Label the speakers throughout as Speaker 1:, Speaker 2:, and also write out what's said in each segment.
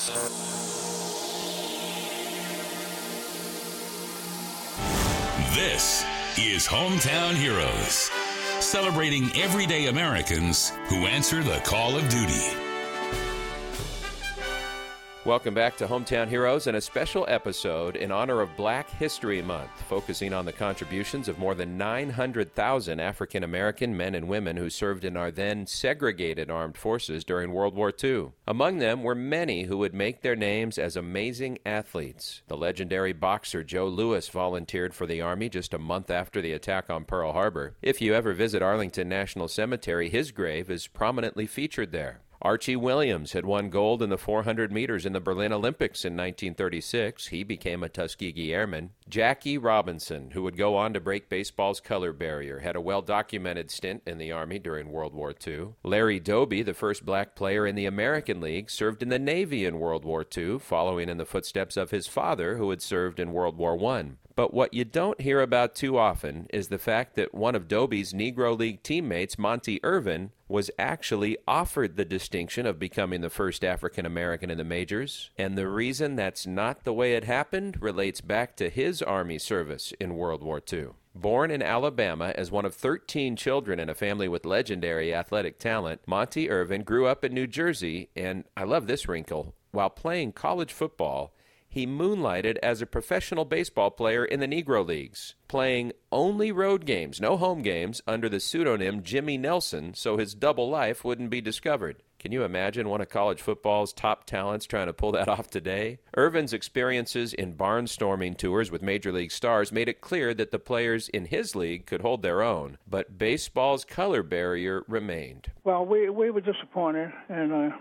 Speaker 1: This is Hometown Heroes, celebrating everyday Americans who answer the call of duty.
Speaker 2: Welcome back to Hometown Heroes and a special episode in honor of Black History Month, focusing on the contributions of more than 900,000 African-American men and women who served in our then segregated armed forces during World War II. Among them were many who would make their names as amazing athletes. The legendary boxer Joe Louis volunteered for the Army just a month after the attack on Pearl Harbor. If you ever visit Arlington National Cemetery, his grave is prominently featured there. Archie Williams had won gold in the 400 meters in the Berlin Olympics in 1936. He became a Tuskegee Airman. Jackie Robinson, who would go on to break baseball's color barrier, had a well-documented stint in the Army during World War II. Larry Doby, the first black player in the American League, served in the Navy in World War II, following in the footsteps of his father, who had served in World War I. But what you don't hear about too often is the fact that one of Doby's Negro League teammates, Monty Irvin, was actually offered the distinction of becoming the first African-American in the majors. And the reason that's not the way it happened relates back to his Army service in World War II. Born in Alabama as one of 13 children in a family with legendary athletic talent, Monty Irvin grew up in New Jersey, and I love this wrinkle, while playing college football, he moonlighted as a professional baseball player in the Negro Leagues, playing only road games, no home games, under the pseudonym Jimmy Nelson, so his double life wouldn't be discovered. Can you imagine one of college football's top talents trying to pull that off today? Irvin's experiences in barnstorming tours with Major League stars made it clear that the players in his league could hold their own, but baseball's color barrier remained.
Speaker 3: Well, we were disappointed, and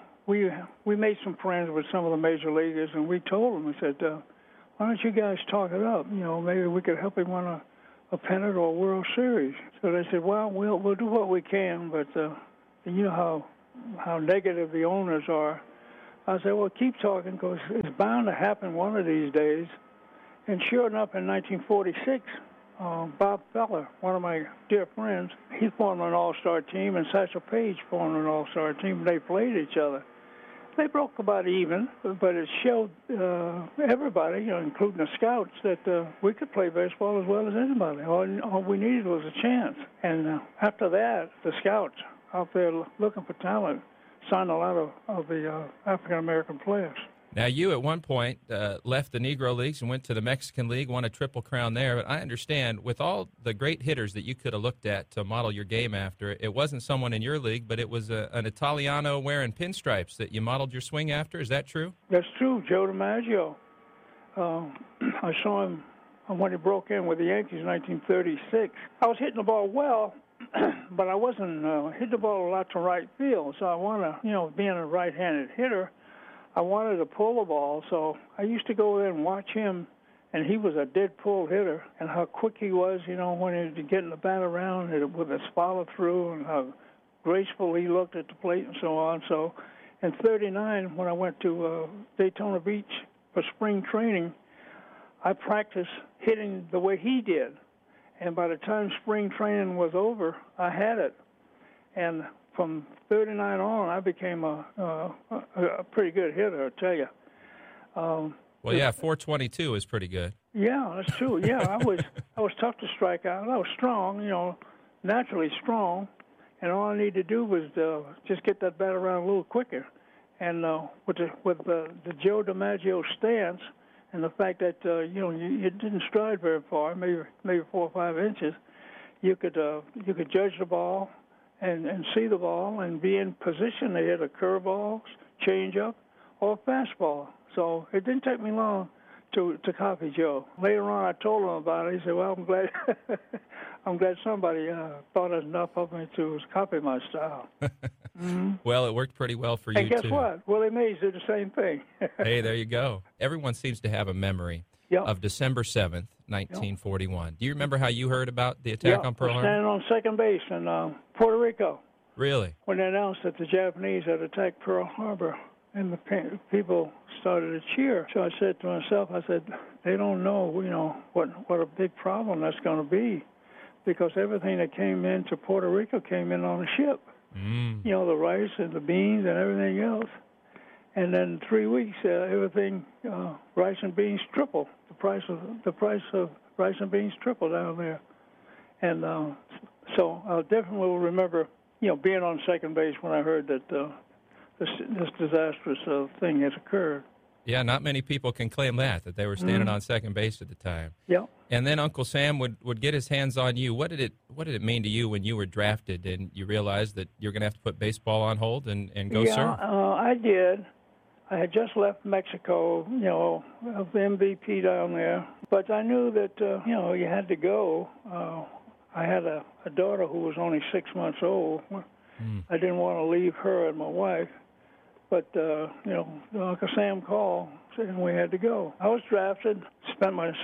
Speaker 3: we made some friends with some of the major leaguers, and we told them, we said, why don't you guys talk it up? You know, maybe we could help him win a pennant or a World Series. So they said, well, we'll do what we can, but you know how negative the owners are. I said, well, keep talking, because it's bound to happen one of these days. And sure enough, in 1946, Bob Feller, one of my dear friends, he formed an all-star team, and Satchel Paige formed an all-star team, and they played each other. They broke about even, but it showed everybody, you know, including the scouts, that we could play baseball as well as anybody. All we needed was a chance. And after that, the scouts out there looking for talent signed a lot of the African-American players.
Speaker 4: Now, you at one point left the Negro Leagues and went to the Mexican League, won a Triple Crown there. But I understand, with all the great hitters that you could have looked at to model your game after, it wasn't someone in your league, but it was an Italiano wearing pinstripes that you modeled your swing after. Is that true?
Speaker 3: That's true, Joe DiMaggio. I saw him when he broke in with the Yankees in 1936. I was hitting the ball well, but I wasn't hitting the ball a lot to right field. So I want to, you know, being a right-handed hitter, I wanted to pull the ball, so I used to go there and watch him, and he was a dead pull hitter, and how quick he was, you know, when he'd get the bat around with his follow-through, and how graceful he looked at the plate and so on. So in 1939, when I went to Daytona Beach for spring training, I practiced hitting the way he did, and by the time spring training was over, I had it. And from 1939 on, I became a pretty good hitter, I tell you.
Speaker 4: Well, yeah, 422 is pretty good.
Speaker 3: Yeah, that's true. Yeah, I was tough to strike out. I was strong, you know, naturally strong, and all I needed to do was just get that bat around a little quicker. And with the Joe DiMaggio stance and the fact that you know you didn't stride very far, maybe 4 or 5 inches, you could judge the ball and see the ball and be in position to hit a curveball, changeup, or a fastball. So it didn't take me long to copy Joe. Later on, I told him about it. He said, "Well, I'm glad somebody thought enough of me to copy my style." Mm-hmm.
Speaker 4: Well, it worked pretty well for you,
Speaker 3: too. And guess
Speaker 4: too.
Speaker 3: what? Willie Mays did the same thing.
Speaker 4: Hey, there you go. Everyone seems to have a memory of December 7th, 1941. Yep. Do you remember how you heard about the attack on Pearl Harbor?
Speaker 3: Standing on second base in Puerto Rico.
Speaker 4: Really?
Speaker 3: When they announced that the Japanese had attacked Pearl Harbor, and the people started to cheer. So I said to myself, they don't know, you know, what a big problem that's going to be, because everything that came into Puerto Rico came in on a ship. You know, the rice and the beans and everything else. And then 3 weeks, everything, rice and beans tripled. The price of rice and beans tripled down there. And so I definitely will remember, being on second base when I heard that this disastrous thing had occurred.
Speaker 4: Yeah, not many people can claim that they were standing on second base at the time.
Speaker 3: Yeah.
Speaker 4: And then Uncle Sam would get his hands on you. What did it mean to you when you were drafted and you realized that you're going to have to put baseball on hold and go serve?
Speaker 3: I did. I had just left Mexico, of the MVP down there. But I knew that, you had to go. I had a daughter who was only 6 months old. I didn't want to leave her and my wife. But, Uncle Sam called, and we had to go. I was drafted, spent my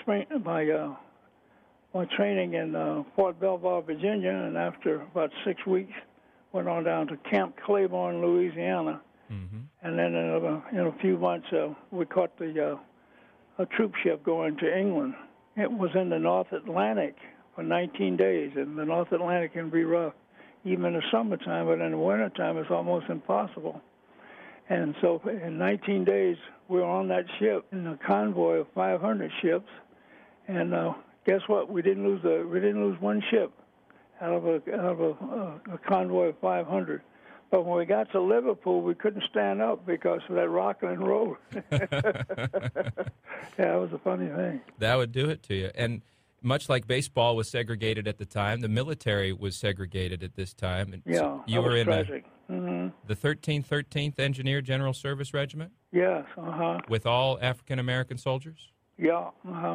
Speaker 3: training in Fort Belvoir, Virginia, and after about 6 weeks, went on down to Camp Claiborne, Louisiana. Mm-hmm. And then in a few months, we caught a troop ship going to England. It was in the North Atlantic for 19 days, and the North Atlantic can be rough, even in the summertime, but in the wintertime, it's almost impossible. And so in 19 days, we were on that ship in a convoy of 500 ships. And guess what? We didn't lose one ship out of a convoy of 500. But when we got to Liverpool, we couldn't stand up because of that rocking and roll. Yeah, it was a funny thing.
Speaker 4: That would do it to you. And much like baseball was segregated at the time, the military was segregated at this time. And
Speaker 3: yeah,
Speaker 4: so you were in
Speaker 3: tragic.
Speaker 4: The 13th Engineer General Service Regiment?
Speaker 3: Yes,
Speaker 4: With all African-American soldiers?
Speaker 3: Yeah,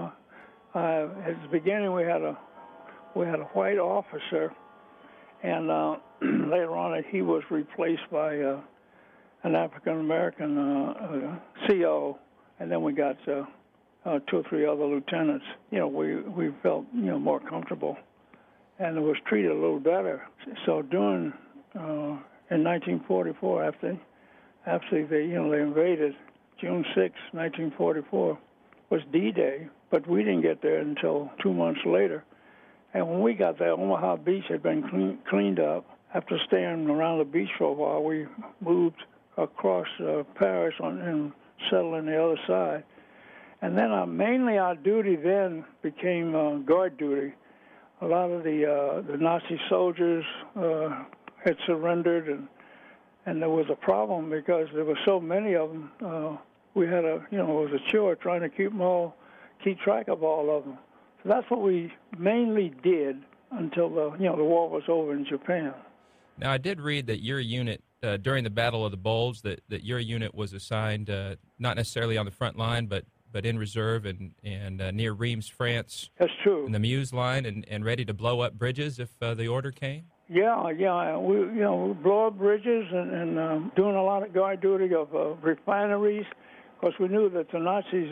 Speaker 3: at the beginning, we had a white officer, and later on, he was replaced by an African-American CO, and then we got 2 or 3 other lieutenants. We felt more comfortable, and it was treated a little better. So during in 1944, after they invaded, June 6, 1944, was D-Day, but we didn't get there until 2 months later. And when we got there, Omaha Beach had been cleaned up. After staying around the beach for a while, we moved across Paris and settled on the other side. And then mainly our duty then became guard duty. A lot of the Nazi soldiers had surrendered, and there was a problem because there were so many of them. We had it was a chore trying to keep track of all of them. So that's what we mainly did until the war was over in Japan.
Speaker 4: Now, I did read that your unit, during the Battle of the Bulge, that your unit was assigned not necessarily on the front line, but in reserve and near Reims, France.
Speaker 3: That's true.
Speaker 4: In the Meuse line and ready to blow up bridges if the order came?
Speaker 3: Yeah. We blow up bridges and doing a lot of guard duty of refineries, because we knew that the Nazis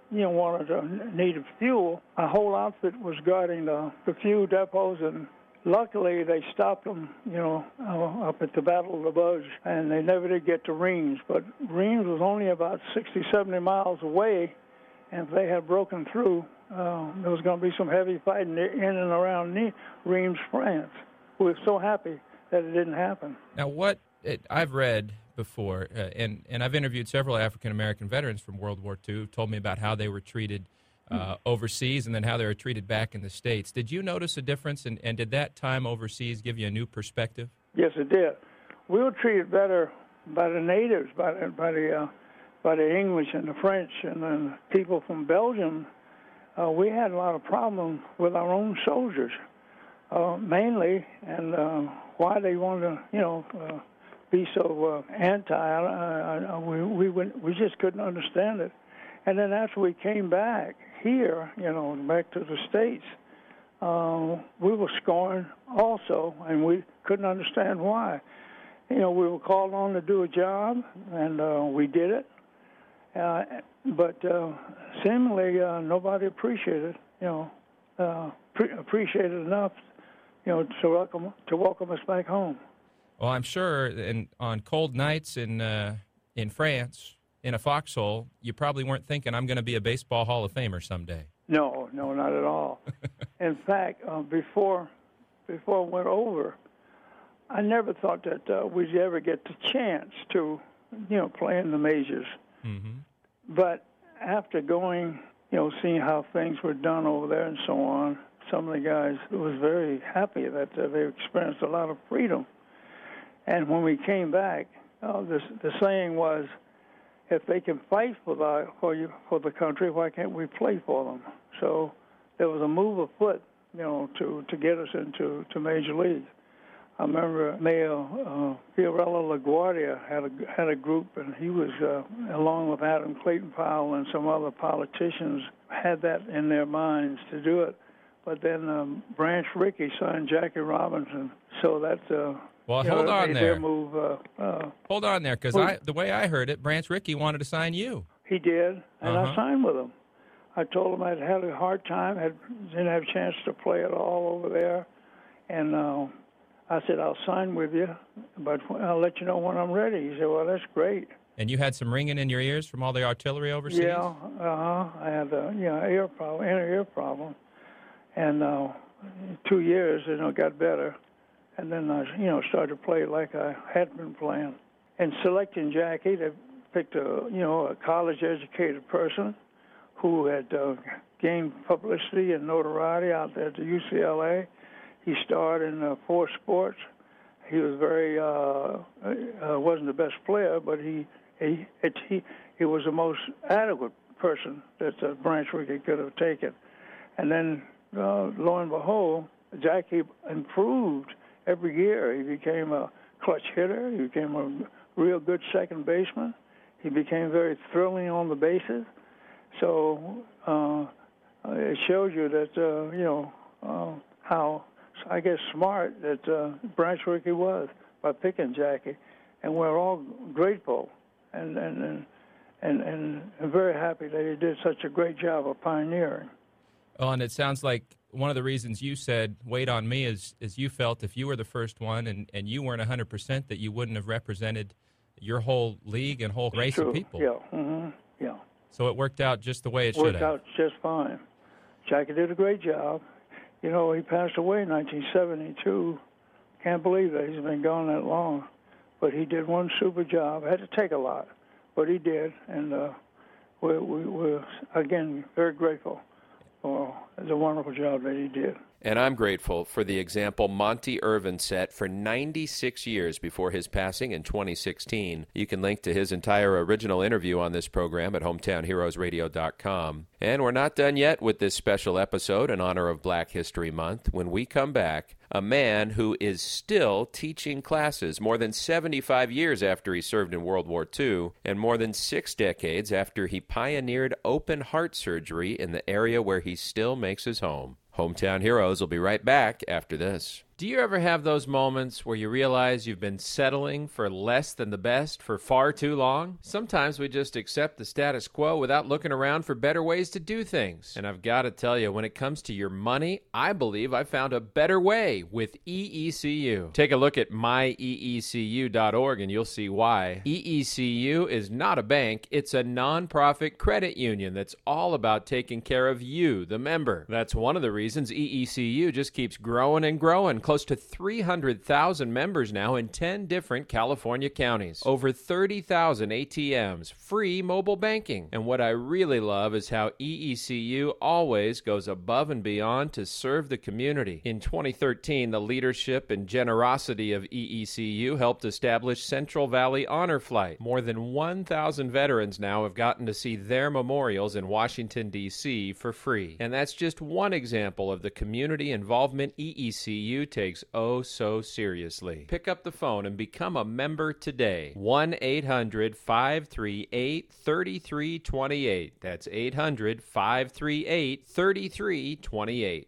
Speaker 3: needed fuel. Our whole outfit was guarding the fuel depots, and luckily they stopped them, up at the Battle of the Bulge, and they never did get to Reims. But Reims was only about 60, 70 miles away, and if they had broken through, there was going to be some heavy fighting in and around Reims, France. We were so happy that it didn't happen.
Speaker 4: Now, I've read before, and I've interviewed several African-American veterans from World War II who told me about how they were treated overseas and then how they were treated back in the States. Did you notice a difference, and did that time overseas give you a new perspective?
Speaker 3: Yes, it did. We were treated better by the natives, by the English and the French and the people from Belgium. We had a lot of problems with our own soldiers, mainly, and why they wanted to, be so anti. We just couldn't understand it. And then after we came back here, back to the States, we were scorned also, and we couldn't understand why. We were called on to do a job, and we did it. But seemingly nobody appreciated enough, to welcome us back home.
Speaker 4: Well, I'm sure on cold nights in France, in a foxhole, you probably weren't thinking, I'm going to be a baseball Hall of Famer someday.
Speaker 3: No, not at all. In fact, before I went over, I never thought that we'd ever get the chance to playing the majors.
Speaker 4: Mm-hmm.
Speaker 3: But after going, seeing how things were done over there and so on, some of the guys was very happy that they experienced a lot of freedom. And when we came back, the saying was, if they can fight for the country, why can't we play for them? So there was a move afoot, to get us into Major League. I remember Mayor Fiorello LaGuardia had a group, and he was, along with Adam Clayton Powell and some other politicians, had that in their minds to do it. But then Branch Rickey signed Jackie Robinson, so that
Speaker 4: well, hold on there.
Speaker 3: Move,
Speaker 4: hold on there, because the way I heard it, Branch Rickey wanted to sign you.
Speaker 3: He did, and I signed with him. I told him I'd had a hard time, didn't have a chance to play at all over there, and I said, I'll sign with you, but I'll let you know when I'm ready. He said, well, that's great.
Speaker 4: And you had some ringing in your ears from all the artillery overseas?
Speaker 3: Yeah, I had inner ear problem. And 2 years, got better. And then I, started to play like I had been playing. And selecting Jackie, they picked a college-educated person who had gained publicity and notoriety out there at the UCLA. He starred in 4 sports. He was wasn't the best player, but he was the most adequate person that Branch Rickey could have taken. And then, lo and behold, Jackie improved every year. He became a clutch hitter. He became a real good second baseman. He became very thrilling on the bases. So it shows you that, how, I guess, smart that Branch Rickey was by picking Jackie. And we're all grateful and very happy that he did such a great job of pioneering.
Speaker 4: Oh, and it sounds like one of the reasons you said, wait on me, is you felt if you were the first one and you weren't 100%, that you wouldn't have represented your whole league and whole race of people.
Speaker 3: Yeah, yeah.
Speaker 4: So it worked out just the way it should have.
Speaker 3: Worked out just fine. Jackie did a great job. He passed away in 1972. Can't believe that he's been gone that long. But he did one super job. Had to take a lot, but he did. And we're, again, very grateful for the wonderful job that he did.
Speaker 2: And I'm grateful for the example Monty Irvin set for 96 years before his passing in 2016. You can link to his entire original interview on this program at hometownheroesradio.com. And we're not done yet with this special episode in honor of Black History Month. When we come back, a man who is still teaching classes more than 75 years after he served in World War II and more than 6 decades after he pioneered open heart surgery in the area where he still makes his home. Hometown Heroes will be right back after this. Do you ever have those moments where you realize you've been settling for less than the best for far too long? Sometimes we just accept the status quo without looking around for better ways to do things. And I've got to tell you, when it comes to your money, I believe I found a better way with EECU. Take a look at myeecu.org and you'll see why. EECU is not a bank, it's a nonprofit credit union that's all about taking care of you, the member. That's one of the reasons EECU just keeps growing and growing. Close to 300,000 members now in 10 different California counties. Over 30,000 ATMs, free mobile banking. And what I really love is how EECU always goes above and beyond to serve the community. In 2013, the leadership and generosity of EECU helped establish Central Valley Honor Flight. More than 1,000 veterans now have gotten to see their memorials in Washington, D.C. for free. And that's just one example of the community involvement EECU takes oh so seriously. Pick up the phone and become a member today. 1-800-538-3328. That's 800-538-3328.